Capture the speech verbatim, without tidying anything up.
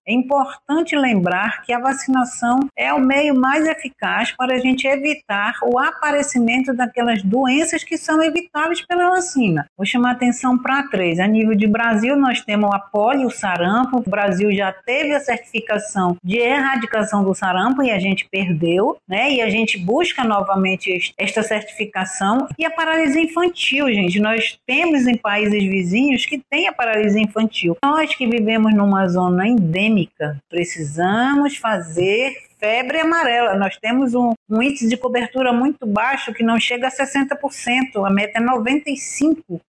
É importante lembrar que a vacinação é o meio mais eficaz para a gente evitar o aparecimento daquelas doenças que são evitáveis pela vacina. Vou chamar a atenção para três. A nível de Brasil, nós temos a polio e o sarampo. O Brasil já teve a certificação de erradicação do sarampo e a gente perdeu, né? E a gente busca novamente esta certificação. E a paralisia infantil, gente. Nós temos em países vizinhos que tem a paralisia infantil. Nós que vivemos numa zona endêmica, precisamos fazer febre amarela. Nós temos um, um índice de cobertura muito baixo que não chega a sessenta por cento, a meta é noventa e cinco por cento.